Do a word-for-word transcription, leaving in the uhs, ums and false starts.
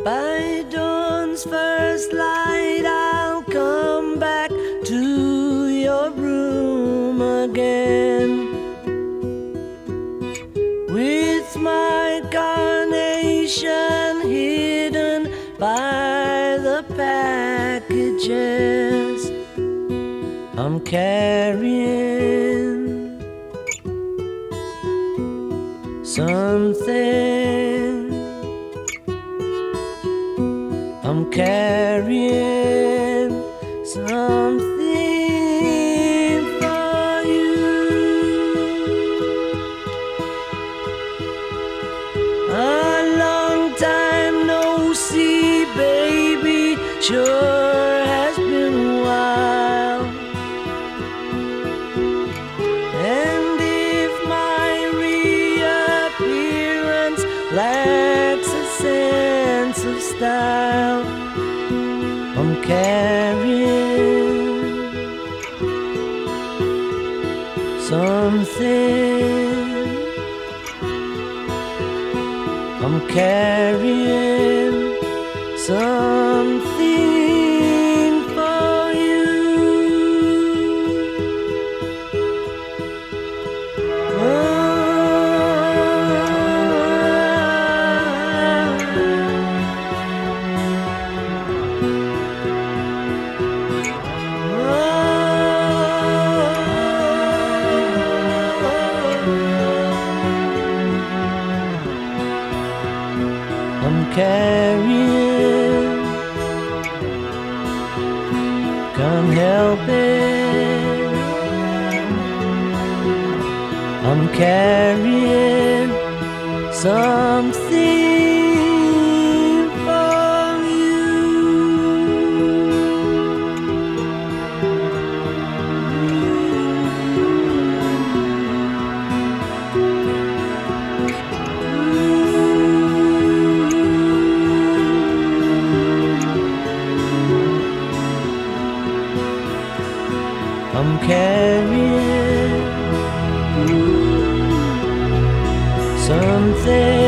By dawn's first light, I'll come back to your room again with my carnation hidden by the packages. I'm carrying something. I'm carrying something for you. A long time no see, baby, sure has been a while. And if my reappearance lacks a sense of style, I'm carrying something. I'm carrying something for you. I'm carrying, can't help it. I'm carrying something for you. I'm carrying something.